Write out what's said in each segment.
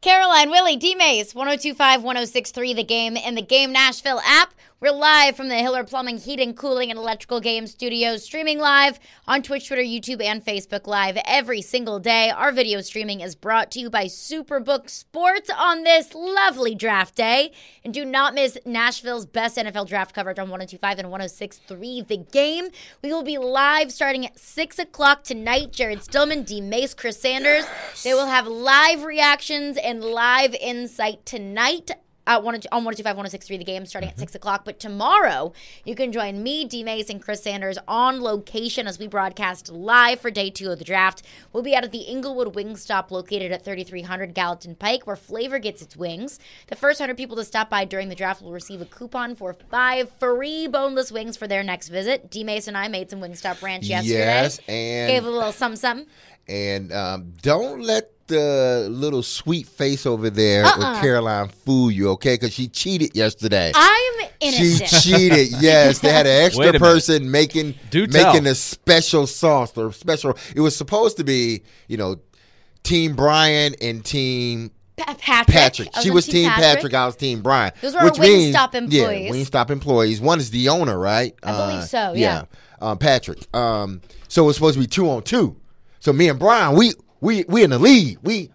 Caroline, Willie, D-Mace, 102.5, 106.3, The Game, and the Game Nashville app. We're live from the Hiller Plumbing, Heating, Cooling, and Electrical Game Studios, streaming live on Twitch, Twitter, YouTube, and Facebook Live every single day. Our video streaming is brought to you by Superbook Sports on this lovely draft day. And do not miss Nashville's best NFL draft coverage on 102.5 and 106.3, The Game. We will be live starting at 6 o'clock tonight. Jared Stillman, D-Mace, Chris Sanders. They will have live reactions and live insight tonight. On 102.5, 106.3, The Game, starting at 6 o'clock. But tomorrow, you can join me, D-Mace, and Chris Sanders on location as we broadcast live for day 2 of the draft. We'll be out at the Inglewood Wingstop located at 3300 Gallatin Pike, where Flavor gets its wings. The first 100 people to stop by during the draft will receive a coupon for 5 free boneless wings for their next visit. D-Mace and I made some Wingstop Ranch yesterday. Yes, and gave a little something. And don't let the little sweet face over there with Caroline fool you, okay? Because she cheated yesterday. I'm innocent. She cheated, yes. They had an extra person making a special sauce or special. It was supposed to be, Team Brian and Team Patrick. She was Team Patrick. I was Team Brian. Those were our Wingstop employees. Yeah, Wingstop employees. One is the owner, right? I believe so, yeah. Patrick. So it was supposed to be 2-on-2. So me and Brian, we in the lead. We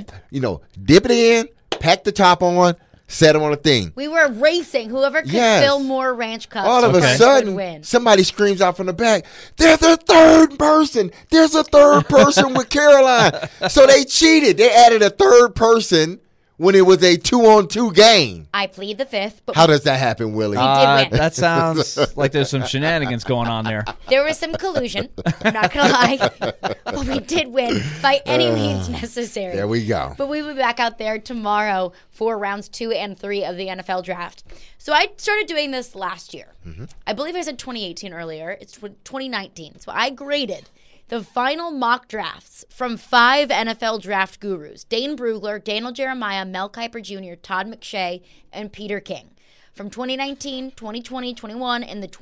dip it in, pack the top on, set them on a thing. We were racing. Whoever could fill more ranch cups all of a sudden, win. Somebody screams out from the back, "There's a third person. There's a third person with Caroline." So they cheated. They added a third person when it was a 2-on-2 game. I plead the fifth. But how does that happen, Willie? We did win. That sounds like there's some shenanigans going on there. There was some collusion. I'm not going to lie. But we did win by any means necessary. There we go. But we will be back out there tomorrow for rounds 2 and 3 of the NFL draft. So I started doing this last year. I believe I said 2018 earlier. It's 2019. So I graded the final mock drafts from 5 NFL draft gurus: Dane Brugler, Daniel Jeremiah, Mel Kiper Jr., Todd McShay, and Peter King. From 2019, 2020, 21, and the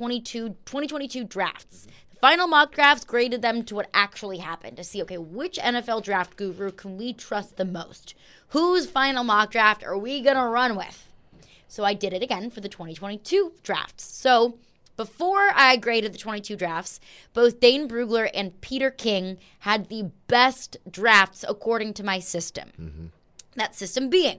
2022 drafts. The final mock drafts graded them to what actually happened to see, which NFL draft guru can we trust the most? Whose final mock draft are we going to run with? So I did it again for the 2022 drafts. So before I graded the 22 drafts, both Dane Brugler and Peter King had the best drafts according to my system. That system being,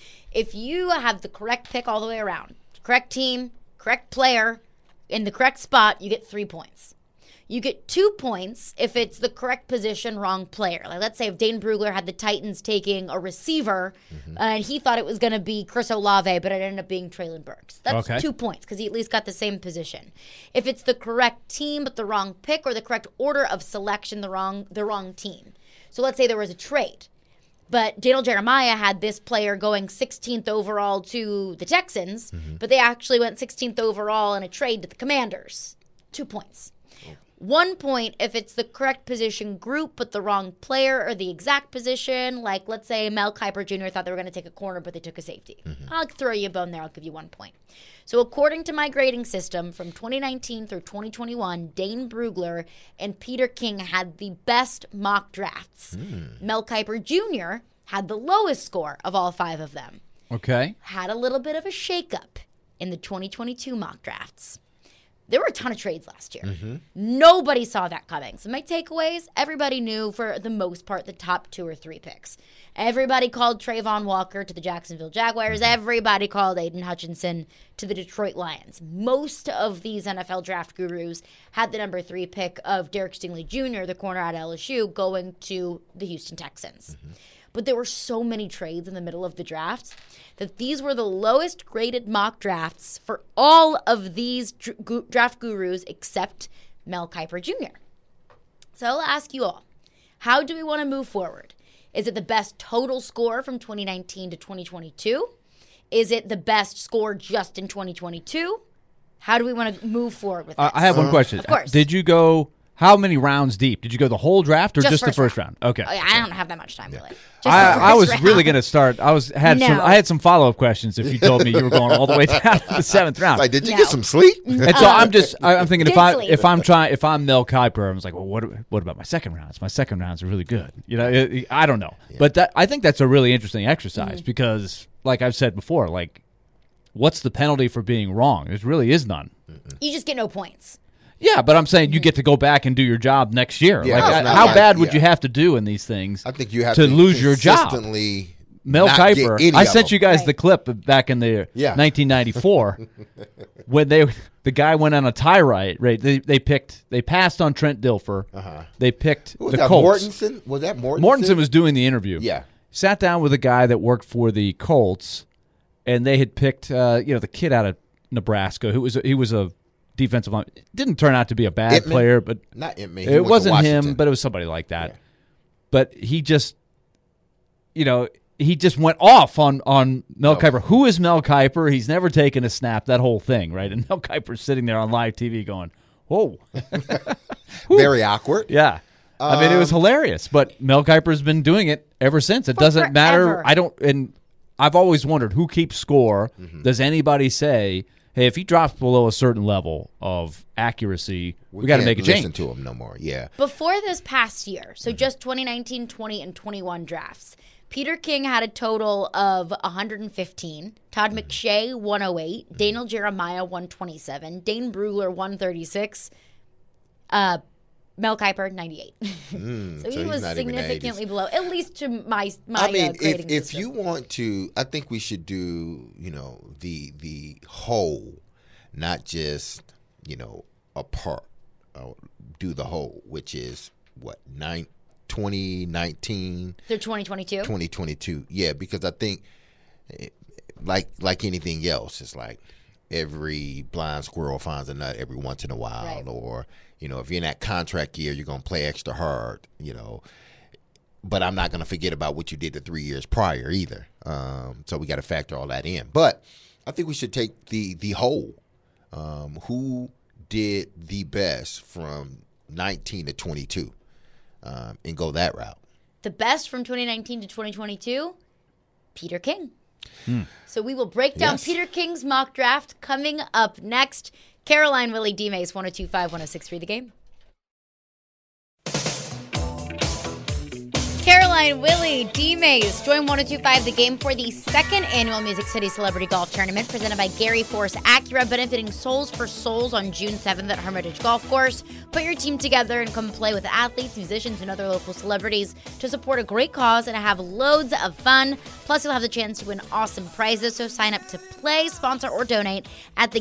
if you have the correct pick all the way around, correct team, correct player, in the correct spot, you get 3 points. You get 2 points if it's the correct position, wrong player. Like, let's say if Dane Brugler had the Titans taking a receiver, and he thought it was going to be Chris Olave, but it ended up being Treylon Burks. That's 2 points because he at least got the same position. If it's the correct team but the wrong pick, or the correct order of selection, the wrong team. So let's say there was a trade, but Daniel Jeremiah had this player going 16th overall to the Texans, but they actually went 16th overall in a trade to the Commanders. 2 points. 1 point if it's the correct position group but the wrong player or the exact position. Like, let's say Mel Kiper Jr. thought they were going to take a corner, but they took a safety. I'll throw you a bone there. I'll give you 1 point. So according to my grading system, from 2019 through 2021, Dane Brugler and Peter King had the best mock drafts. Mel Kiper Jr. had the lowest score of all 5 of them. Okay. Had a little bit of a shakeup in the 2022 mock drafts. There were a ton of trades last year. Nobody saw that coming. So my takeaways, everybody knew for the most part the top 2 or 3 picks. Everybody called Trayvon Walker to the Jacksonville Jaguars. Everybody called Aiden Hutchinson to the Detroit Lions. Most of these NFL draft gurus had the number 3 pick of Derek Stingley Jr., the corner at LSU, going to the Houston Texans. But there were so many trades in the middle of the draft that these were the lowest graded mock drafts for all of these draft gurus except Mel Kiper Jr. So I'll ask you all, how do we want to move forward? Is it the best total score from 2019 to 2022? Is it the best score just in 2022? How do we want to move forward with this? I have one question. Of course. Did you go How many rounds deep? Did you go the whole draft or just the first round? Okay. I don't have that much time, really. I was really going to start. I had some follow-up questions if you told me you were going all the way down to the 7th round. Like, did you get some sleep? And so I'm thinking if I'm Mel Kiper, I was like, well, what about my second rounds? My second rounds are really good. I don't know. Yeah. But I think that's a really interesting exercise because, like I've said before, like, what's the penalty for being wrong? There really is none. You just get no points. Yeah, but I'm saying you get to go back and do your job next year. Yeah, how bad would you have to do in these things? I think you have to lose your job. Mel Kiper, I sent you guys the clip back in the 1994 when the guy went on a tie right. They passed on Trent Dilfer. They picked the Colts. Mortensen? Was that Mortensen? Mortensen was doing the interview. Yeah, sat down with a guy that worked for the Colts, and they had picked the kid out of Nebraska who was a defensive line. Didn't turn out to be a bad player, but not Entman. It wasn't him, but it was somebody like that. Yeah. But he just went off on Mel Kiper. Who is Mel Kiper? He's never taken a snap, that whole thing, right? And Mel Kiper's sitting there on live TV going, whoa. Very awkward. Yeah. I mean, it was hilarious, but Mel Kiper's been doing it ever since. It doesn't matter. And I've always wondered who keeps score. Mm-hmm. Does anybody say, hey, if he drops below a certain level of accuracy, we got to make a change. Listen to him no more. Yeah. Before this past year, so just 2019, 20, and 21 drafts, Peter King had a total of 115. Todd McShay, 108. Daniel Jeremiah, 127. Dane Brugler, 136. Mel Kiper, 98. So he was significantly below, at least to my grading if system. you want to, I think we should do, the whole, not just, a part. Do the whole, which is what, 2019 through 2022. 2022, yeah, because I think, like anything else, it's like every blind squirrel finds a nut every once in a while, right. Or if you're in that contract year, you're going to play extra hard, But I'm not going to forget about what you did the 3 years prior either. So we got to factor all that in. But I think we should take the whole. Who did the best from 19 to 22 and go that route? The best from 2019 to 2022? Peter King. So we will break down Peter King's mock draft coming up next. Caroline, Willie, D-Mace, 102.5, 106.3 The Game. Caroline, Willie, D-Mace, join 102.5 The Game for the second annual Music City Celebrity Golf Tournament presented by Gary Force Acura, benefiting Souls for Souls on June 7th at Hermitage Golf Course. Put your team together and come play with athletes, musicians, and other local celebrities to support a great cause and have loads of fun. Plus, you'll have the chance to win awesome prizes, so sign up to play, sponsor, or donate at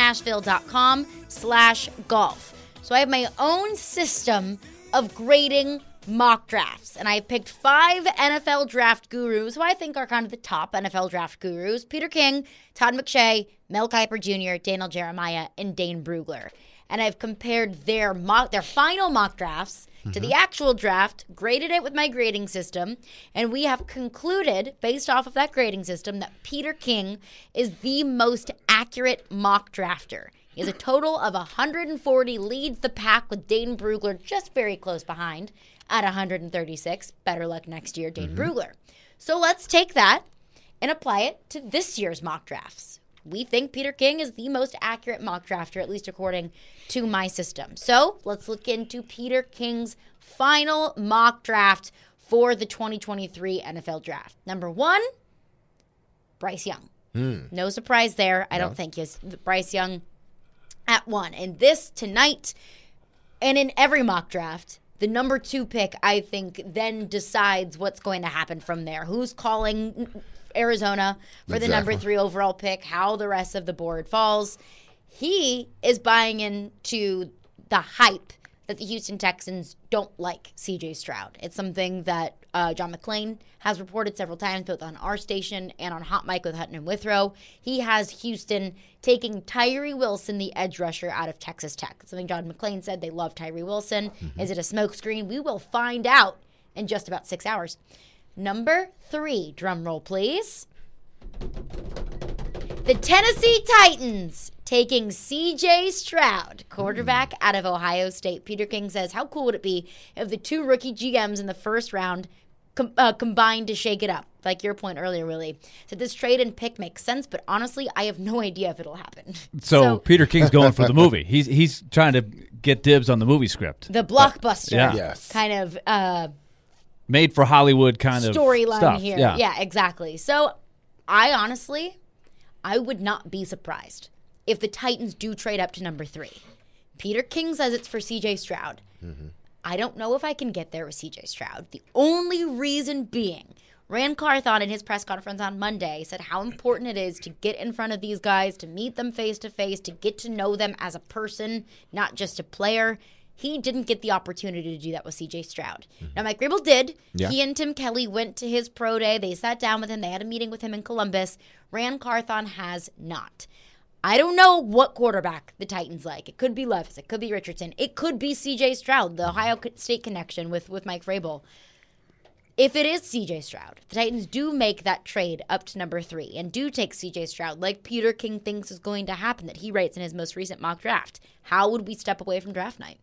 thegamenashville.com/golf. So I have my own system of grading mock drafts, and I picked 5 NFL draft gurus who I think are kind of the top NFL draft gurus: Peter King, Todd McShay, Mel Kiper Jr., Daniel Jeremiah, and Dane Brugler. And I've compared their final mock drafts to the actual draft, graded it with my grading system, and we have concluded, based off of that grading system, that Peter King is the most accurate mock drafter. He has a total of 140, leads the pack with Dane Brugler just very close behind at 136. Better luck next year, Dane Brugler. So let's take that and apply it to this year's mock drafts. We think Peter King is the most accurate mock drafter, at least according to my system. So let's look into Peter King's final mock draft for the 2023 NFL Draft. Number 1, Bryce Young. No surprise there. I don't think he's Bryce Young at 1. And this tonight, and in every mock draft, the number 2 pick, I think, then decides what's going to happen from there. Who's calling Arizona for the number 3 overall pick, how the rest of the board falls. He is buying into the hype that the Houston Texans don't like C.J. Stroud. It's something that John McClain has reported several times, both on our station and on Hot Mic with Hutton and Withrow. He has Houston taking Tyree Wilson, the edge rusher, out of Texas Tech. Something John McClain said. They love Tyree Wilson. Is it a smokescreen? We will find out in just about 6 hours. Number 3, drum roll please. The Tennessee Titans taking C.J. Stroud, quarterback out of Ohio State. Peter King says, how cool would it be if the two rookie GMs in the first round combined to shake it up? Like your point earlier, Willie. So this trade and pick makes sense, but honestly, I have no idea if it'll happen. So Peter King's going for the movie. He's trying to get dibs on the movie script. The blockbuster kind of made for Hollywood kind of storyline here. Yeah, exactly. So I would not be surprised if the Titans do trade up to number 3. Peter King says it's for C.J. Stroud. Mm-hmm. I don't know if I can get there with C.J. Stroud. The only reason being, Ran Carthon in his press conference on Monday said how important it is to get in front of these guys, to meet them face-to-face, to get to know them as a person, not just a player. He didn't get the opportunity to do that with C.J. Stroud. Mm-hmm. Now, Mike Vrabel did. Yeah. He and Tim Kelly went to his pro day. They sat down with him. They had a meeting with him in Columbus. Ran Carthon has not. I don't know what quarterback the Titans like. It could be Levis. It could be Richardson. It could be C.J. Stroud, the Ohio State connection with Mike Vrabel. If it is C.J. Stroud, the Titans do make that trade up to number 3 and do take C.J. Stroud like Peter King thinks is going to happen, that he writes in his most recent mock draft. How would we step away from draft night?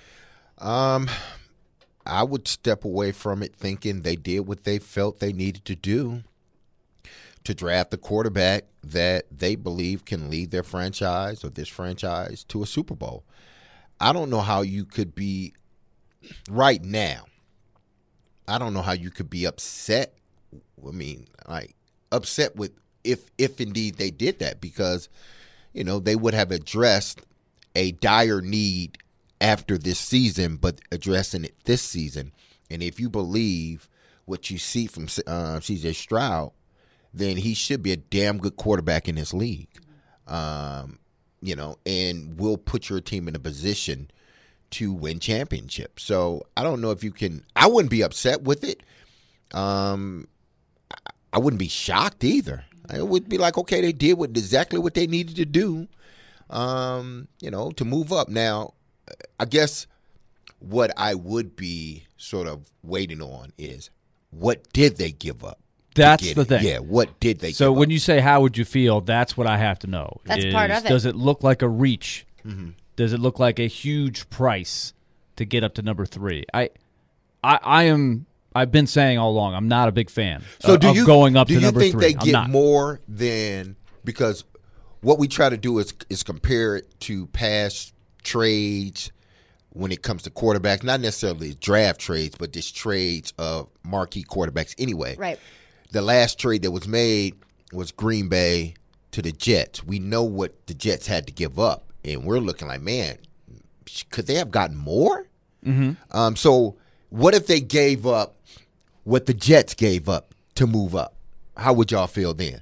I would step away from it thinking they did what they felt they needed to do to draft a quarterback that they believe can lead their franchise or this franchise to a Super Bowl. I don't know how you could be right now. I don't know how you could be upset. I mean, like upset with if indeed they did that, because, you know, they would have addressed a dire need after this season, but addressing it this season. And if you believe what you see from C.J. Stroud, then he should be a damn good quarterback in this league. You know, and will put your team in a position to win championships. So I don't know if you can. I wouldn't be upset with it. I wouldn't be shocked either. It would be like, okay, they did exactly what they needed to do, you know, to move up. Now, I guess what I would be sort of waiting on is, what did they give up? That's the thing. Yeah, what did they give up? So when you say how would you feel, that's what I have to know. That's part of it. Does it look like a reach? Mm-hmm. Does it look like a huge price to get up to number 3? I've been saying all along, I'm not a big fan of going up to number 3. Do you think they get more than, because what we try to do is compare it to past trades when it comes to quarterbacks, not necessarily draft trades, but just trades of marquee quarterbacks anyway. Right. The last trade that was made was Green Bay to the Jets. We know what the Jets had to give up, and we're looking like, man, could they have gotten more? Mm-hmm. So what if they gave up what the Jets gave up to move up? How would y'all feel then?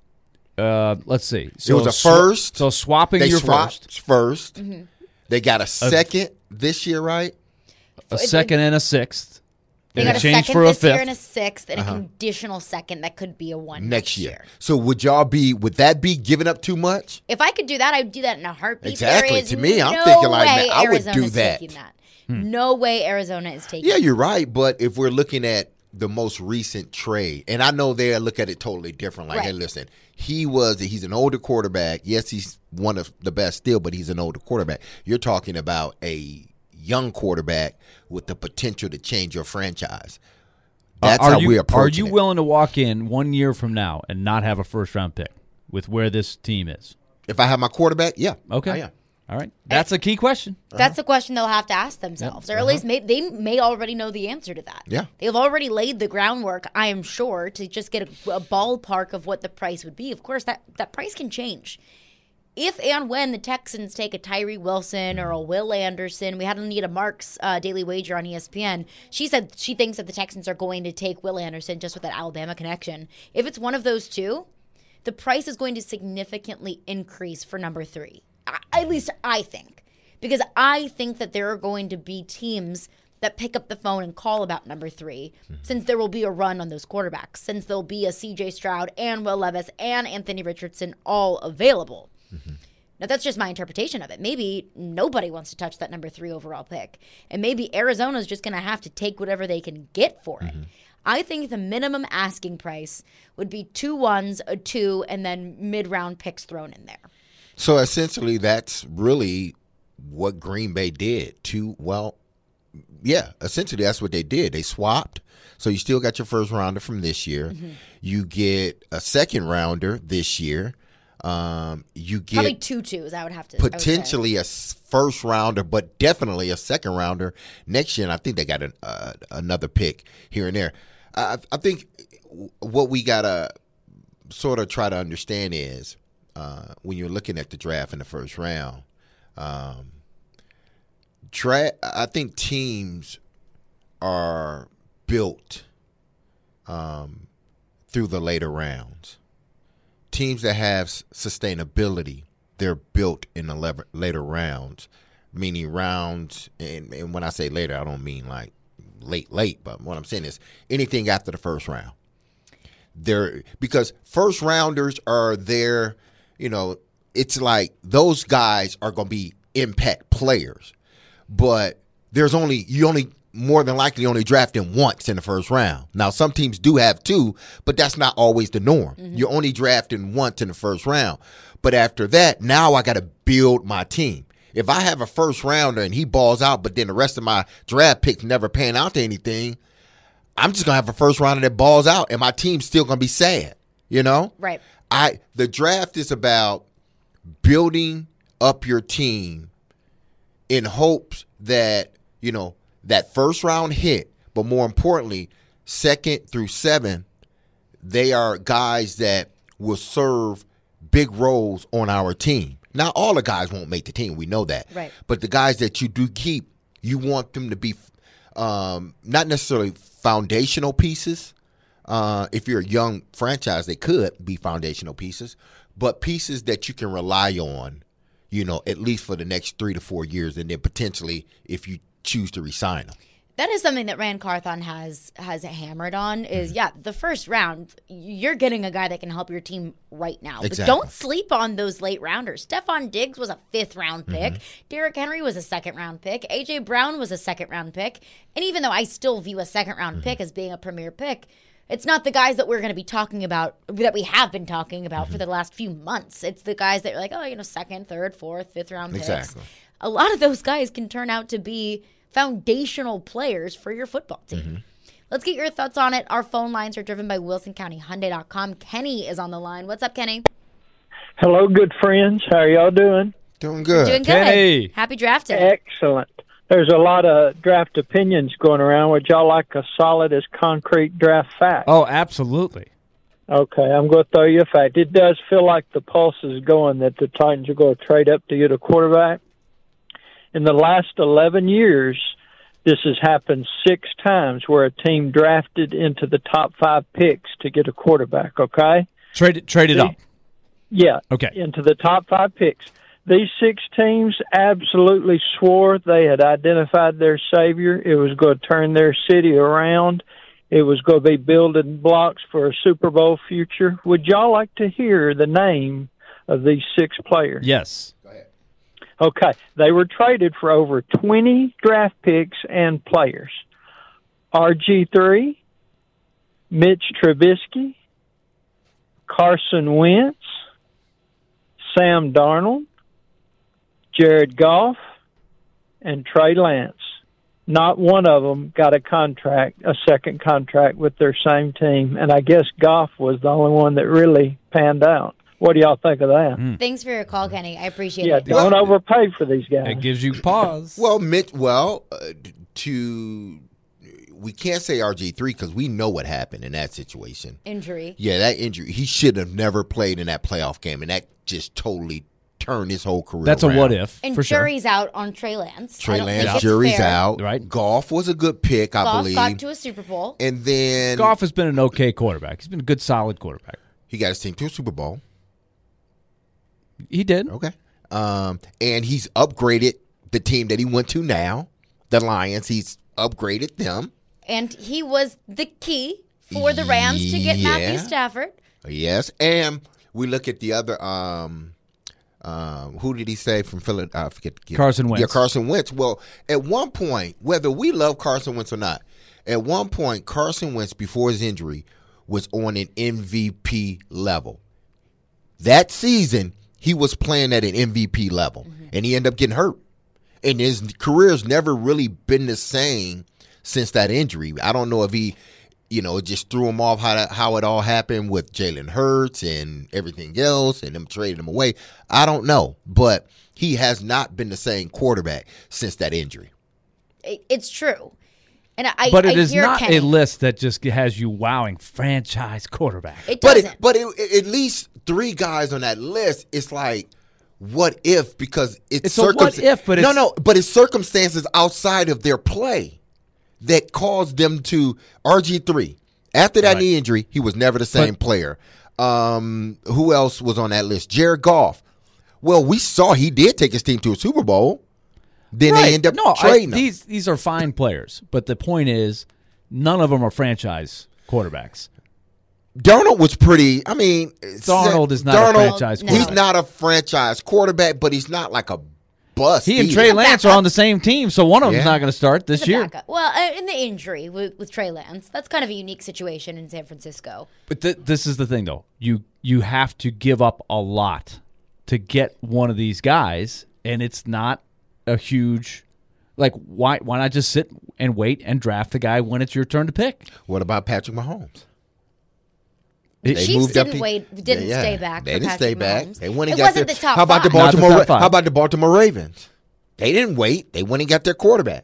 Let's see. So it was a first. So swapping your first. Mm-hmm. They got a second this year, right? A second and a sixth. They got a second this year and a sixth, and a conditional second that could be a one next year. So would that be giving up too much? If I could do that, I'd do that in a heartbeat. Exactly. To me, I'm thinking like, man, I would do that. No way Arizona is taking that. Yeah, you're right. But if we're looking at the most recent trade, and I know they look at it totally different. Like, hey, listen, he's an older quarterback. Yes, he's one of the best still, but he's an older quarterback. You're talking about a young quarterback with the potential to change your franchise. That's how we approach it. Are you willing to walk in 1 year from now and not have a first-round pick with where this team is? If I have my quarterback, yeah. Okay. I am. All right. That's a key question. That's a question they'll have to ask themselves. Or at least they may already know the answer to that. Yeah. They've already laid the groundwork, I am sure, to just get a ballpark of what the price would be. Of course, that price can change. If and when the Texans take a Tyree Wilson or a Will Anderson, we had Anita Marks' Daily Wager on ESPN. She said she thinks that the Texans are going to take Will Anderson just with that Alabama connection. If it's one of those two, the price is going to significantly increase for number 3. At least I think. Because I think that there are going to be teams that pick up the phone and call about number 3, since there will be a run on those quarterbacks, since there'll be a C.J. Stroud and Will Levis and Anthony Richardson all available. Mm-hmm. Now, that's just my interpretation of it. Maybe nobody wants to touch that number 3 overall pick. And maybe Arizona's just going to have to take whatever they can get for it. I think the minimum asking price would be 2 1s, a 2, and then mid-round picks thrown in there. So essentially, that's really what Green Bay did. Essentially that's what they did. They swapped. So you still got your first rounder from this year. Mm-hmm. You get a second rounder this year. You get probably 2 2s. I would have to potentially a first rounder, but definitely a second rounder next year. And I think they got another pick here and there. I think what we gotta sort of try to understand is when you're looking at the draft in the first round, I think teams are built through the later rounds. Teams that have sustainability, they're built in the later rounds, meaning rounds, and when I say later, I don't mean like late, but what I'm saying is anything after the first round. Because first rounders are there, it's like those guys are going to be impact players, but you only more than likely only draft him once in the first round. Now, some teams do have 2, but that's not always the norm. Mm-hmm. You're only drafting once in the first round. But after that, now I got to build my team. If I have a first rounder and he balls out, but then the rest of my draft picks never pan out to anything, I'm just going to have a first rounder that balls out, and my team's still going to be sad, Right. The draft is about building up your team in hopes that, that first round hit, but more importantly, 2nd through 7, they are guys that will serve big roles on our team. Now, all the guys won't make the team. We know that. Right. But the guys that you do keep, you want them to be not necessarily foundational pieces. If you're a young franchise, they could be foundational pieces, but pieces that you can rely on, at least for the next 3 to 4 years, and then potentially if you choose to resign them. That is something that Rand Carthon has hammered on is, the first round, you're getting a guy that can help your team right now. Exactly. But don't sleep on those late rounders. Stephon Diggs was a 5th-round pick. Derrick Henry was a 2nd-round pick. A.J. Brown was a 2nd-round pick. And even though I still view a 2nd-round pick as being a premier pick, it's not the guys that we're going to be talking about, that we have been talking about for the last few months. It's the guys that are like, 2nd, 3rd, 4th, 5th-round picks. Exactly. A lot of those guys can turn out to be foundational players for your football team. Let's get your thoughts on it. Our phone lines are driven by WilsonCountyHyundai.com. Kenny is on the line. What's up, Kenny? Hello, good friends. How are y'all doing? Doing good. Doing good. Kenny. Happy draft day. Excellent. There's a lot of draft opinions going around. Would y'all like a solid as concrete draft fact? Oh, absolutely. Okay, I'm going to throw you a fact. It does feel like the pulse is going that the Titans are going to trade up to get a quarterback. In the last 11 years, this has happened 6 times where a team drafted into the top 5 picks to get a quarterback, okay? Traded up. Yeah. Okay. Into the top 5 picks. These 6 teams absolutely swore they had identified their savior. It was going to turn their city around. It was going to be building blocks for a Super Bowl future. Would y'all like to hear the name of these 6 players? Yes. Okay, they were traded for over 20 draft picks and players. RG3, Mitch Trubisky, Carson Wentz, Sam Darnold, Jared Goff, and Trey Lance. Not one of them got a second contract with their same team, and I guess Goff was the only one that really panned out. What do y'all think of that? Thanks for your call, Kenny. I appreciate it. Don't overpay for these guys. It gives you pause. Well, we can't say RG3 because we know what happened in that situation. Injury. Yeah, that injury. He should have never played in that playoff game, and that just totally turned his whole career That's around. A what if. And for jury's sure. out on Trey Lance. Jury's out. Right. Goff was a good pick, I believe. Goff got to a Super Bowl. And then Goff has been an okay quarterback. He's been a good, solid quarterback. He got his team to a Super Bowl. He did. Okay. And he's upgraded the team that he went to now, the Lions. He's upgraded them. And he was the key for the Rams to get Matthew Stafford. Yes. And we look at the other who did he say from Philadelphia? Carson Wentz. Yeah, Carson Wentz. Well, at one point, whether we love Carson Wentz or not, At one point, Carson Wentz, before his injury, was on an MVP level. That season, he was playing at an MVP level, and he ended up getting hurt. And his career's never really been the same since that injury. I don't know if he, just threw him off how it all happened with Jalen Hurts and everything else and them trading him away. I don't know. But he has not been the same quarterback since that injury. It's true. And but it is not Kenny. A list that just has you wowing franchise quarterback. It doesn't. But at least 3 guys on that list, it's like, what if? Because it's what if, but but it's circumstances outside of their play that caused them to RG3. After that knee injury, he was never the same player. Who else was on that list? Jared Goff. Well, we saw he did take his team to a Super Bowl. Then they end up trading them. These are fine players, but the point is, none of them are franchise quarterbacks. Darnold was pretty. I mean, Darnold is not a franchise quarterback. He's not a franchise quarterback, but he's not like a bust. He and Trey Lance are on the same team, so one of them's not going to start this year. Well, in the injury with Trey Lance, that's kind of a unique situation in San Francisco. But this is the thing, though. You have to give up a lot to get one of these guys, and it's not a huge. Like, why not just sit and wait and draft the guy when it's your turn to pick? What about Patrick Mahomes? Chiefs didn't stay back. They didn't stay back. They went and got their. How about the Baltimore Ravens? They didn't wait. They went and got their quarterback.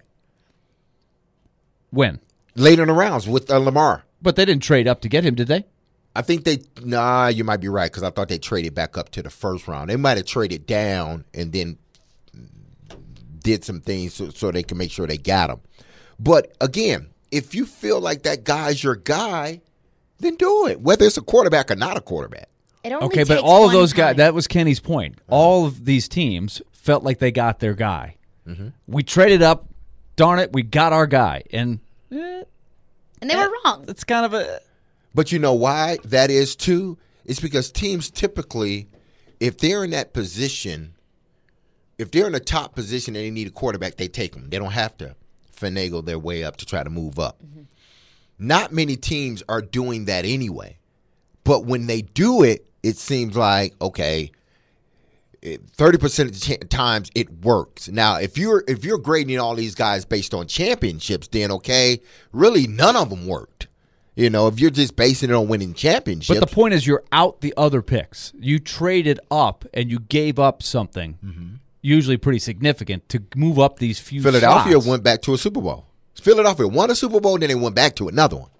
When? Later in the rounds with Lamar. But they didn't trade up to get him, did they? I think you might be right, because I thought they traded back up to the first round. They might have traded down and then did some things so they can make sure they got him. But again, if you feel like that guy's your guy, then do it, whether it's a quarterback or not a quarterback. Okay, but all of those guys, that was Kenny's point. All of these teams felt like they got their guy. Mm-hmm. We traded up, darn it, we got our guy. And they were wrong. It's kind of a... But you know why that is, too? It's because teams typically, if they're in that position, if they're in a top position and they need a quarterback, they take them. They don't have to finagle their way up to try to move up. Mm-hmm. Not many teams are doing that anyway. But when they do it, it seems like, okay, 30% of the times it works. Now, if you're grading all these guys based on championships, then okay, really none of them worked. If you're just basing it on winning championships. But the point is, you're out the other picks. You traded up and you gave up something, usually pretty significant, to move up these few Philadelphia slots. Went back to a Super Bowl. Philadelphia won a Super Bowl, then they went back to another one.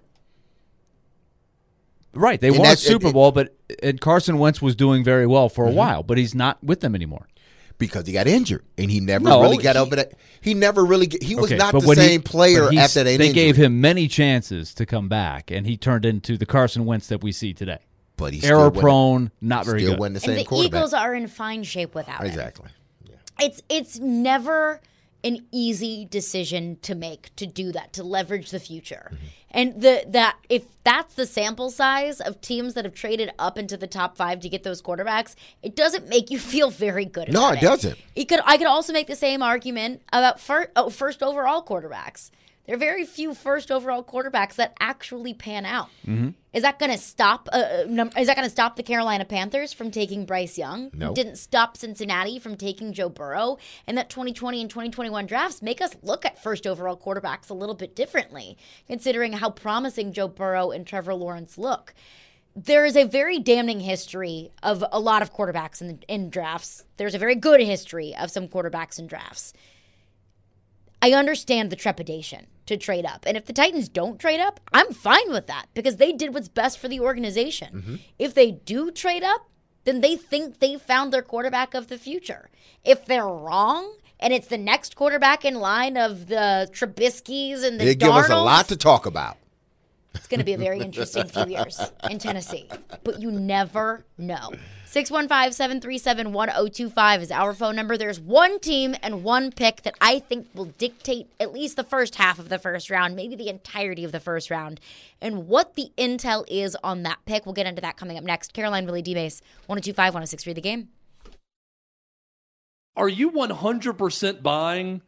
Right, they won a Super Bowl, but Carson Wentz was doing very well for a while, but he's not with them anymore. Because he got injured, and he never really got over that. He never really he was not the same player after that injury. They gave him many chances to come back, and he turned into the Carson Wentz that we see today. But he's error-prone, not very good. Still wasn't the same quarterback. The Eagles are in fine shape without him. Exactly. Yeah. It's never an easy decision to make, to do that, to leverage the future. Mm-hmm. And if that's the sample size of teams that have traded up into the top 5 to get those quarterbacks, it doesn't make you feel very good about it. No, it doesn't. I could also make the same argument about first overall quarterbacks. There are very few first overall quarterbacks that actually pan out. Mm-hmm. Is that going to stop? The Carolina Panthers from taking Bryce Young? No. It didn't stop Cincinnati from taking Joe Burrow. And that 2020 and 2021 drafts make us look at first overall quarterbacks a little bit differently, considering how promising Joe Burrow and Trevor Lawrence look. There is a very damning history of a lot of quarterbacks in drafts. There's a very good history of some quarterbacks in drafts. I understand the trepidation to trade up. And if the Titans don't trade up, I'm fine with that because they did what's best for the organization. Mm-hmm. If they do trade up, then they think they found their quarterback of the future. If they're wrong and it's the next quarterback in line of the Trubiskys and the Darnolds, give us a lot to talk about. It's going to be a very interesting few years in Tennessee. But you never know. 615-737-1025 is our phone number. There's one team and one pick that I think will dictate at least the first half of the first round, maybe the entirety of the first round. And what the intel is on that pick, we'll get into that coming up nenext. Caroline, Willie, D-Base, 1025, 1063 The Game. Are you 100% buying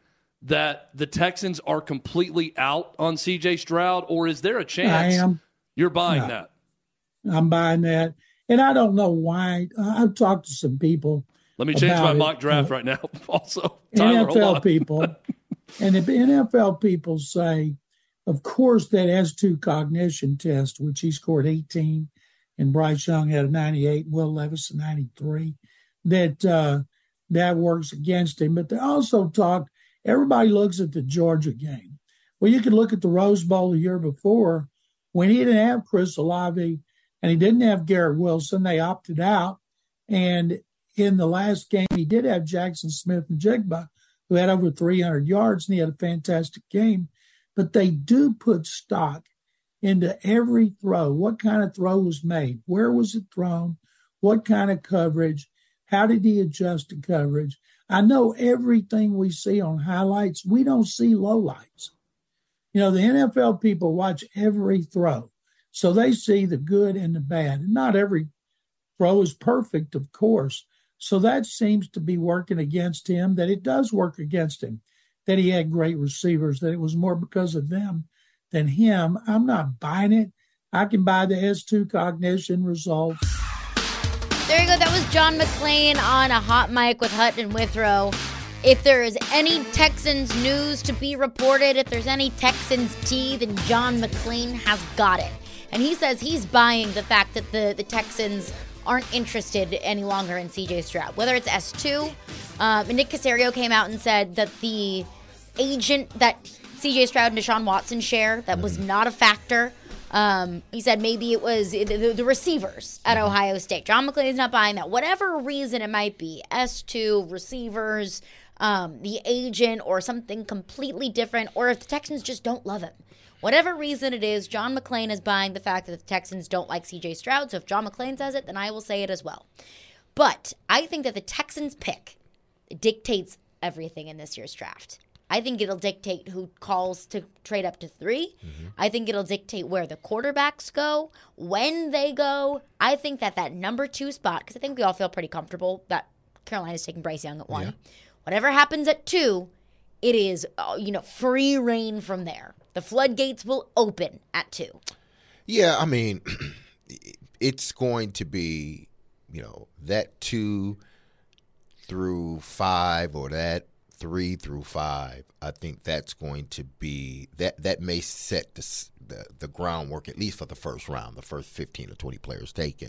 that the Texans are completely out on C.J. Stroud, or is there a chance you're buying that? I'm buying that. And I don't know why. I've talked to some people. Let me change my mock draft right now. Also, NFL people. And the NFL people say, of course, that S2 cognition test, which he scored 18, and Bryce Young had a 98, and Will Levis a 93, that works against him. But they also talk, everybody looks at the Georgia game. Well, you could look at the Rose Bowl the year before when he didn't have Chris Olave and he didn't have Garrett Wilson. They opted out. And in the last game, he did have Jackson Smith-Njigba, who had over 300 yards, and he had a fantastic game. But they do put stock into every throw. What kind of throw was made? Where was it thrown? What kind of coverage? How did he adjust to coverage? I know everything we see on highlights, we don't see lowlights. The NFL people watch every throw. So they see the good and the bad. And not every throw is perfect, of course. So that seems to be working against him, that it does work against him, that he had great receivers, that it was more because of them than him. I'm not buying it. I can buy the S2 cognition results. There you go. That was John McClain on a hot mic with Hutton and Withrow. If there is any Texans news to be reported, if there's any Texans tea, then John McClain has got it. And he says he's buying the fact that the Texans aren't interested any longer in C.J. Stroud. Whether it's S2, Nick Caserio came out and said that the agent that C.J. Stroud and Deshaun Watson share, that was not a factor. He said maybe it was the receivers at Ohio State. John McClain is not buying that. Whatever reason it might be, S2, receivers, the agent, or something completely different, or if the Texans just don't love him. Whatever reason it is, John McClain is buying the fact that the Texans don't like C.J. Stroud. So if John McClain says it, then I will say it as well. But I think that the Texans pick dictates everything in this year's draft. I think it'll dictate who calls to trade up to 3. Mm-hmm. I think it'll dictate where the quarterbacks go, when they go. I think that number 2 spot, because I think we all feel pretty comfortable that Carolina's taking Bryce Young at 1. Yeah. Whatever happens at 2, it is free reign from there. The floodgates will open at 2. Yeah, I mean, it's going to be, that 2 through 5 or that 3 through 5. I think that's going to be that may set the groundwork, at least for the first round, the first 15 or 20 players taken.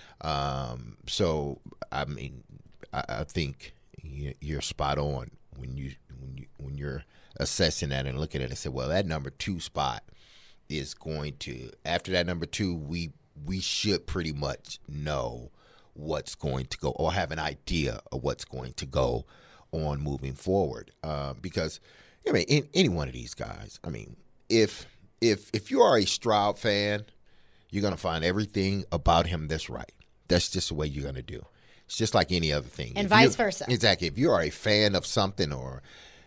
So I mean, I think you're spot on when you're assessing that and looking at it and say, well, that number 2 spot is going to, after that number 2, we should pretty much know what's going to go, or have an idea of what's going to go on moving forward. Because I mean, in any one of these guys, I mean, if you are a Stroud fan, you're going to find everything about him that's right. That's just the way you're going to do. It's just like any other thing. And vice versa. Exactly. If you are a fan of something, or,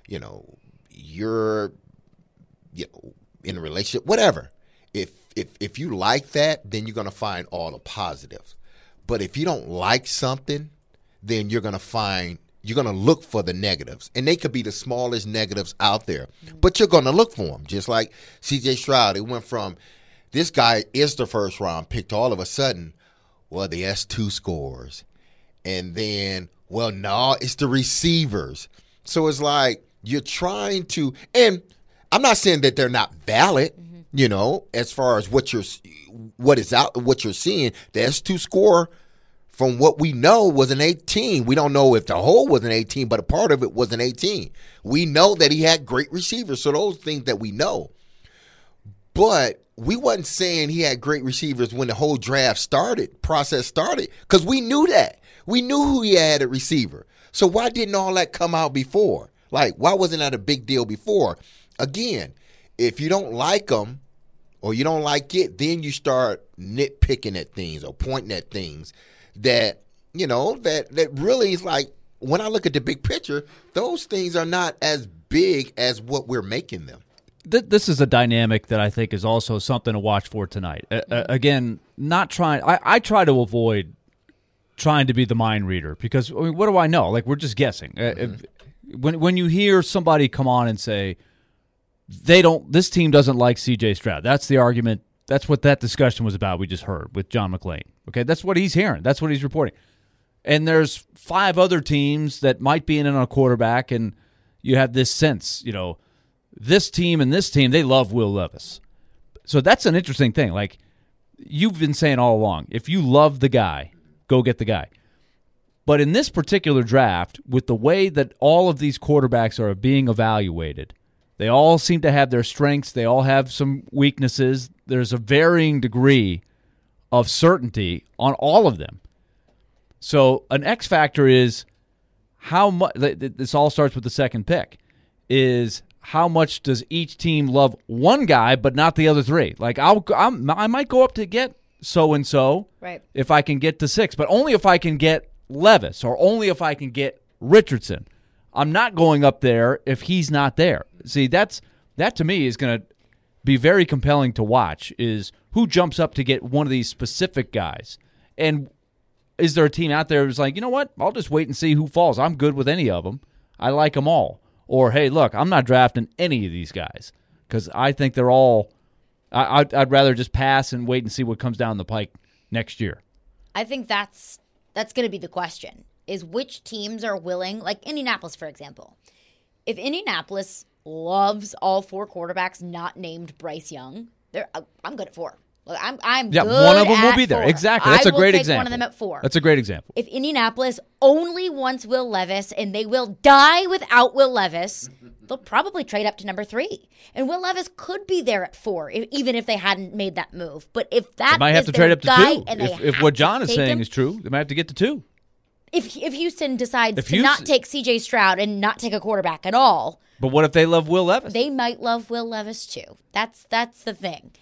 you're in a relationship, whatever. If you like that, then you're going to find all the positives. But if you don't like something, then you're going to look for the negatives. And they could be the smallest negatives out there. But you're going to look for them. Just like C.J. Stroud. It went from, this guy is the first round pick, to all of a sudden, well, the S2 scores. And then, well, no, it's the receivers. So it's like you're trying to, and I'm not saying that they're not valid, as far as what you're seeing. The S2 score, from what we know, was an 18. We don't know if the whole was an 18, but a part of it was an 18. We know that he had great receivers, so those things that we know. But we wasn't saying he had great receivers when the whole draft process started, because we knew that. We knew who he had at receiver. So why didn't all that come out before? Like, why wasn't that a big deal before? Again, if you don't like them or you don't like it, then you start nitpicking at things or pointing at things that, that really is like, when I look at the big picture, those things are not as big as what we're making them. This is a dynamic that I think is also something to watch for tonight. Again, not trying. I try to avoid trying to be the mind reader, because, I mean, what do I know? Like, we're just guessing. when you hear somebody come on and say this team doesn't like C.J. Stroud, that's the argument. That's what that discussion was about. We just heard with John McClain. Okay, that's what he's hearing. That's what he's reporting. And there's 5 other teams that might be in on a quarterback, and you have this sense, this team and this team, they love Will Levis. So that's an interesting thing. Like you've been saying all along, if you love the guy, go get the guy. But in this particular draft, with the way that all of these quarterbacks are being evaluated, they all seem to have their strengths. They all have some weaknesses. There's a varying degree of certainty on all of them. So an X factor is how much. This all starts with the second pick. Is how much does each team love one guy but not the other 3? Like I might go up to get so and so, right? If I can get to 6, but only if I can get Levis or only if I can get Richardson. I'm not going up there if he's not there. See, that to me is going to be very compelling to watch. Is who jumps up to get one of these specific guys, and is there a team out there who's like, you know what? I'll just wait and see who falls. I'm good with any of them. I like them all. Or, hey, look, I'm not drafting any of these guys because I think they're all I'd rather just pass and wait and see what comes down the pike next year. I think that's going to be the question, is which teams are willing, like Indianapolis, for example. If Indianapolis loves all 4 quarterbacks not named Bryce Young, I'm good at 4. I'm good one of them will be there. 4. Exactly. That's a great example. One of them at 4. That's a great example. If Indianapolis only wants Will Levis and they will die without Will Levis, they'll probably trade up to number 3. And Will Levis could be there at 4, even if they hadn't made that move. But if that they might have is to trade up to 2. And if what John is saying is true, they might have to get to 2. If Houston decides to not take C.J. Stroud and not take a quarterback at all. But what if they love Will Levis? They might love Will Levis too. That's the thing.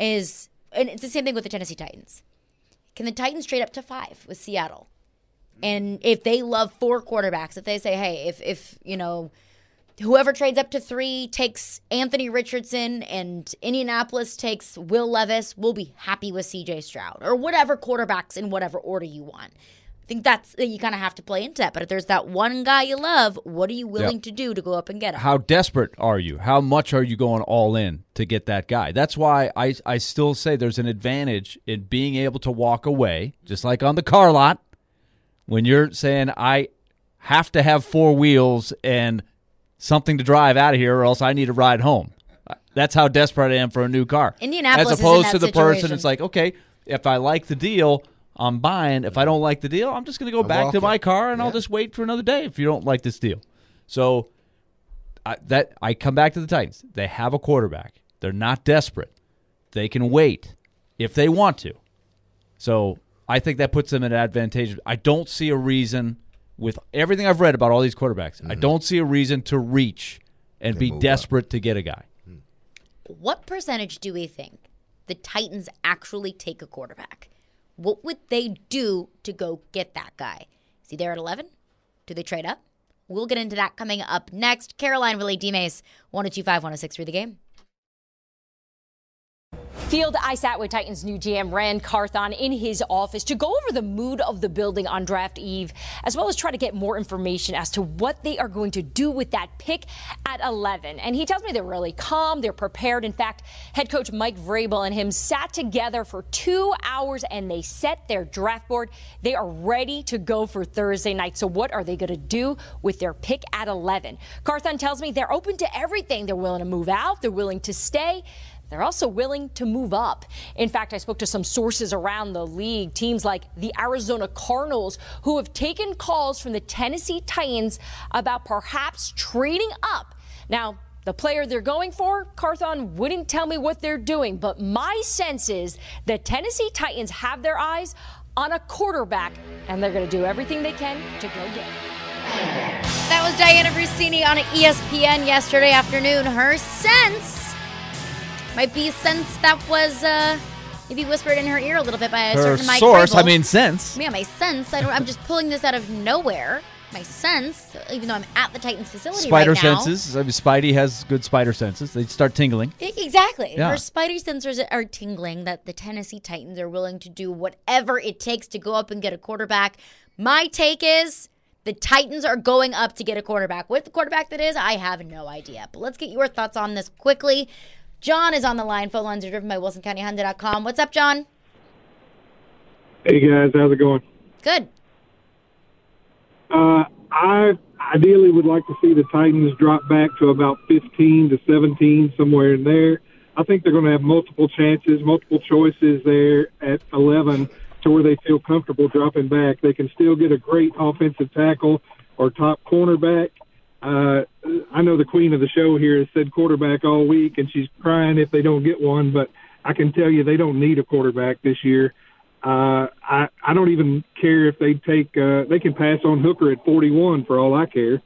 And it's the same thing with the Tennessee Titans. Can the Titans trade up to 5 with Seattle? And if they love 4 quarterbacks, if they say, hey, if whoever trades up to 3 takes Anthony Richardson and Indianapolis takes Will Levis, we'll be happy with C.J. Stroud or whatever quarterbacks in whatever order you want. I think you kind of have to play into that. But if there's that one guy you love, what are you willing to do to go up and get him? How desperate are you? How much are you going all in to get that guy? That's why I still say there's an advantage in being able to walk away, just like on the car lot, when you're saying I have to have 4 wheels and something to drive out of here or else I need a ride home. That's how desperate I am for a new car. Indianapolis as opposed is in to that the situation. person, it's like, okay, if I like the deal, I'm buying. If I don't like the deal, I'm just going to go back to my car and I'll just wait for another day if you don't like this deal. So I come back to the Titans. They have a quarterback. They're not desperate. They can wait if they want to. So I think that puts them in an advantage. I don't see a reason, with everything I've read about all these quarterbacks, I don't see a reason to reach and be desperate to get a guy. What percentage do we think the Titans actually take a quarterback? What would they do to go get that guy? Is he there at 11? Do they trade up? We'll get into that coming up next. Caroline Relay D-Mace, 102.5-106 The Game. Field, I sat with Titans' new GM Ran Carthon in his office to go over the mood of the building on draft eve, as well as try to get more information as to what they are going to do with that pick at 11. And he tells me they're really calm, they're prepared. In fact, head coach Mike Vrabel and him sat together for 2 hours and they set their draft board. They are ready to go for Thursday night. So what are they going to do with their pick at 11? Carthon tells me they're open to everything. They're willing to move out. They're willing to stay. They're also willing to move up. In fact, I spoke to some sources around the league, teams like the Arizona Cardinals, who have taken calls from the Tennessee Titans about perhaps trading up. Now, the player they're going for, Carthon wouldn't tell me what they're doing, but my sense is the Tennessee Titans have their eyes on a quarterback, and they're going to do everything they can to go get it. That was Diana Brusini on ESPN yesterday afternoon. Her sense might be a sense that was maybe whispered in her ear a little bit by a certain Mike source. Vrabel. I mean, sense. Yeah, my sense. I'm just pulling this out of nowhere. My sense, even though I'm at the Titans facility spider right now. Senses. I mean, Spidey has good spider senses. They start tingling. Exactly. Yeah. Her spidey sensors are tingling that the Tennessee Titans are willing to do whatever it takes to go up and get a quarterback. My take is The Titans are going up to get a quarterback. What the quarterback that is, I have no idea. But let's get your thoughts on this quickly. John is on the line. Phone lines are driven by WilsonCountyHonda.com. What's up, John? Hey, guys. How's it going? Good. I ideally would like to see the Titans drop back to about 15 to 17, somewhere in there. I think they're going to have multiple chances, multiple choices there at 11 to where they feel comfortable dropping back. They can still get a great offensive tackle or top cornerback. I know the queen of the show here has said quarterback all week, and she's crying if they don't get one, but I can tell you they don't need a quarterback this year. I don't even care if they take they can pass on Hooker at 41 for all I care,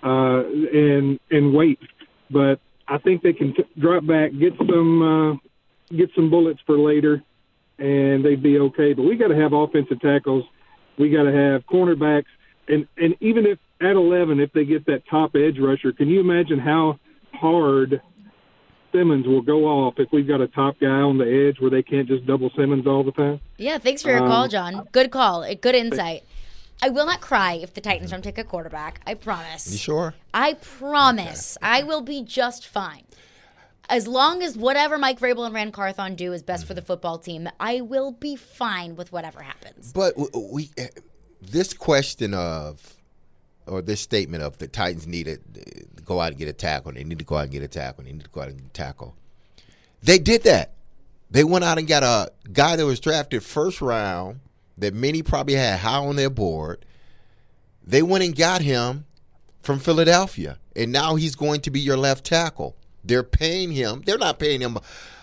and wait. But I think they can drop back, get some bullets for later, and they'd be okay. But we got to have offensive tackles. We got to have cornerbacks, and even if at 11, if they get that top edge rusher, can you imagine how hard Simmons will go off if we've got a top guy on the edge where they can't just double Simmons all the time? Yeah, thanks for your call, John. Good call. Good insight. I will not cry if the Titans don't take a quarterback. I promise. You sure? I promise. Okay. I will be just fine. As long as whatever Mike Vrabel and Ran Carthon do is best for the football team, I will be fine with whatever happens. But this question of, or this statement of the Titans need to go out and get a tackle, they need to go out and get a tackle, they need to go out and get a tackle. They did that. They went out and got a guy that was drafted first round that many probably had high on their board. They went and got him from Philadelphia, and now he's going to be your left tackle. They're paying him. They're not paying him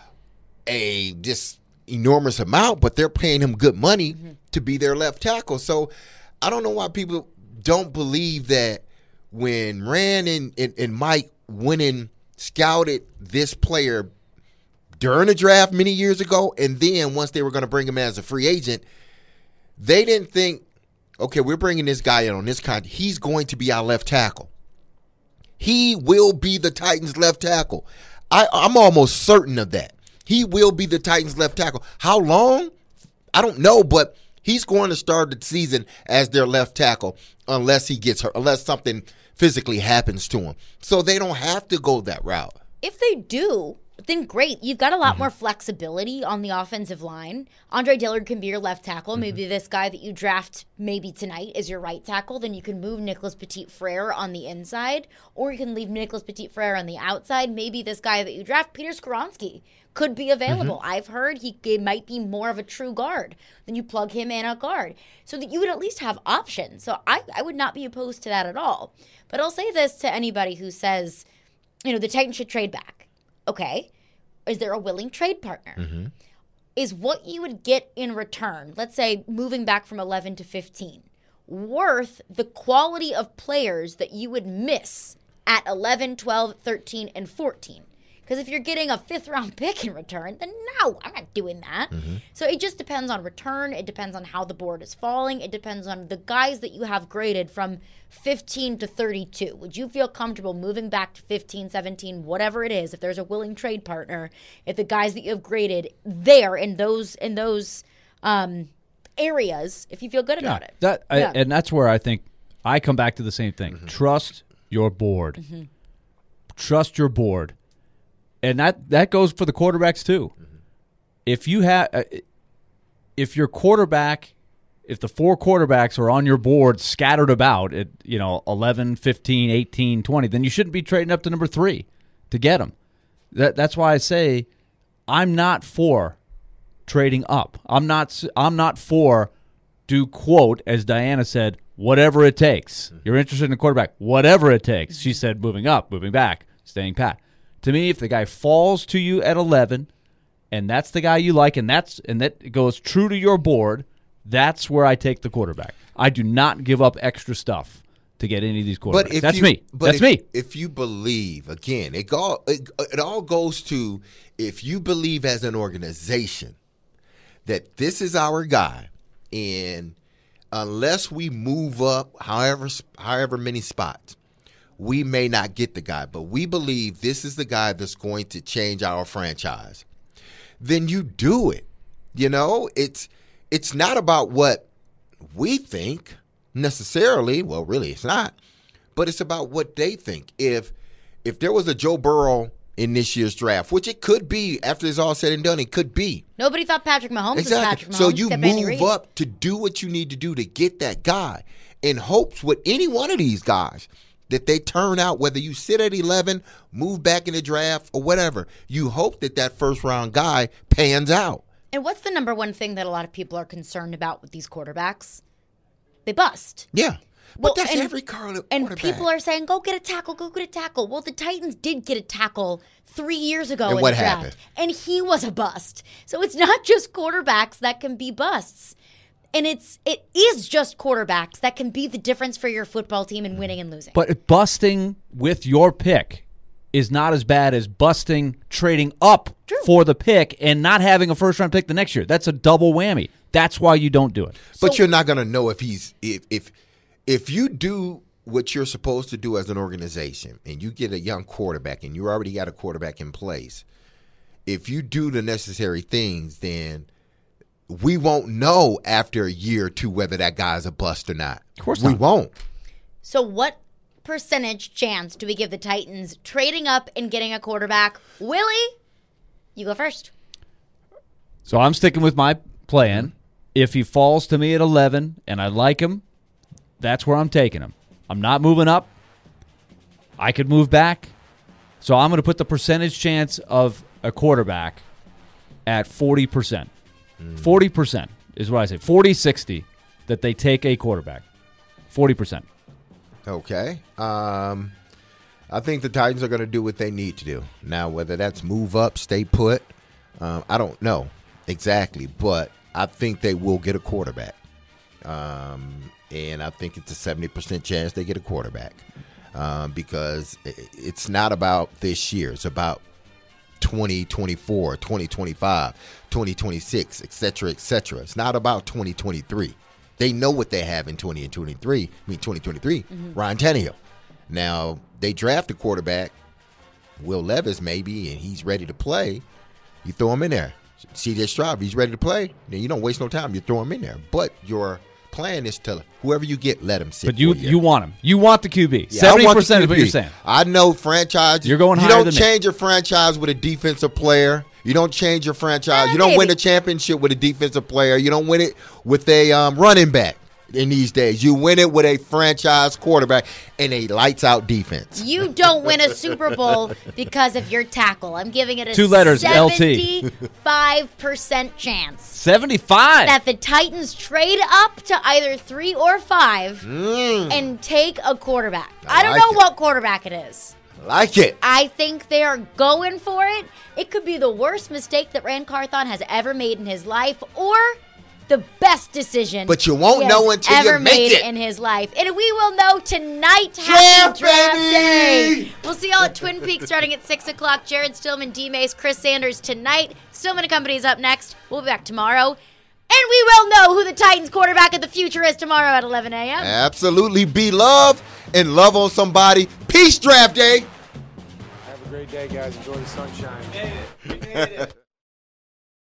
a just enormous amount, but they're paying him good money to be their left tackle. So I don't know why people don't believe that when Rand and Mike went and scouted this player during the draft many years ago, and then once they were going to bring him as a free agent, they didn't think, okay, we're bringing this guy in on this contract. He's going to be our left tackle. He will be the Titans' left tackle. I'm almost certain of that. He will be the Titans' left tackle. How long? I don't know, but he's going to start the season as their left tackle unless he gets hurt, unless something physically happens to him. So they don't have to go that route. If they do, then great. You've got a lot more flexibility on the offensive line. Andre Dillard can be your left tackle. Maybe this guy that you draft maybe tonight is your right tackle. Then you can move Nicholas Petit-Frere on the inside, or you can leave Nicholas Petit-Frere on the outside. Maybe this guy that you draft, Peter Skoronski, could be available. I've heard he might be more of a true guard. Then you plug him in a guard so that you would at least have options. So I would not be opposed to that at all. But I'll say this to anybody who says, the Titans should trade back. Okay, is there a willing trade partner? Is what you would get in return, let's say moving back from 11 to 15, worth the quality of players that you would miss at 11, 12, 13, and 14? Because if you're getting a 5th-round pick in return, then no, I'm not doing that. So it just depends on return. It depends on how the board is falling. It depends on the guys that you have graded from 15 to 32. Would you feel comfortable moving back to 15, 17, whatever it is, if there's a willing trade partner, if the guys that you have graded there in those areas, if you feel good about it? And that's where I think I come back to the same thing. Trust your board. Trust your board. And that goes for the quarterbacks too. If you have, if your quarterback, if the 4 quarterbacks are on your board scattered about at 11, 15, 18, 20, then you shouldn't be trading up to number 3 to get them. That's why I say I'm not for trading up. I'm not for, do quote, as Diana said, whatever it takes. You're interested in a quarterback, whatever it takes. She said moving up, moving back, staying pat. To me, if the guy falls to you at 11, and that's the guy you like, and that goes true to your board, that's where I take the quarterback. I do not give up extra stuff to get any of these quarterbacks. That's me. If you believe, again, it all goes to if you believe as an organization that this is our guy, and unless we move up however many spots, we may not get the guy, but we believe this is the guy that's going to change our franchise, then you do it. It's not about what we think. necessarily. Well, really, it's not. But it's about what they think. If there was a Joe Burrow in this year's draft, which it could be after it's all said and done, it could be. Nobody thought Patrick Mahomes was Patrick Mahomes. So you move up to do what you need to do to get that guy in hopes with any one of these guys that they turn out, whether you sit at 11, move back in the draft, or whatever. You hope that first-round guy pans out. And what's the number one thing that a lot of people are concerned about with these quarterbacks? They bust. Yeah. But that's every quarterback. And people are saying, go get a tackle, go get a tackle. Well, the Titans did get a tackle 3 years ago in the draft. Happened? And he was a bust. So it's not just quarterbacks that can be busts. And it is just quarterbacks that can be the difference for your football team in winning and losing. But busting with your pick is not as bad as busting trading up for the pick and not having a first-round pick the next year. That's a double whammy. That's why you don't do it. But you're not going to know if you do what you're supposed to do as an organization and you get a young quarterback and you already got a quarterback in place, if you do the necessary things, then we won't know after a year or two whether that guy's a bust or not. Of course not. We won't. So what percentage chance do we give the Titans trading up and getting a quarterback? Willie, you go first. So I'm sticking with my plan. If he falls to me at 11 and I like him, that's where I'm taking him. I'm not moving up. I could move back. So I'm going to put the percentage chance of a quarterback at 40%. 40% is what I say. 40-60 that they take a quarterback. 40%. Okay. I think the Titans are going to do what they need to do. Now, whether that's move up, stay put, I don't know exactly. But I think they will get a quarterback. And I think it's a 70% chance they get a quarterback because it's not about this year. It's about 2024, 2025, 2026, et cetera, et cetera. It's not about 2023. They know what they have in 2023. Ryan Tannehill. Now, they draft a quarterback, Will Levis maybe, and he's ready to play. You throw him in there. C.J. Stroud, he's ready to play. Then you don't waste no time. You throw him in there. But your plan is to whoever you get, let him sit. But you want him. You want the QB. 70% is what you're saying. I know franchise. You're going higher than me. You don't change your franchise with a defensive player. You don't change your franchise. You don't win the championship with a defensive player. You don't win it with a running back in these days. You win it with a franchise quarterback and a lights-out defense. You don't win a Super Bowl because of your tackle. I'm giving it a 2 letters, 75% chance. 75? That the Titans trade up to either 3 or 5 and take a quarterback. I don't know what quarterback it is. Like it. I think they are going for it. It could be the worst mistake that Ran Carthon has ever made in his life, or the best decision. But you won't know until ever you make made it in his life, and we will know tonight. Happy draft day! We'll see y'all at Twin Peaks starting at 6:00. Jared Stillman, D. Mace, Chris Sanders tonight. Stillman and Company is up next. We'll be back tomorrow. And we will know who the Titans quarterback of the future is tomorrow at 11 a.m. Absolutely. Be love and love on somebody. Peace, draft day. Have a great day, guys. Enjoy the sunshine. We made it.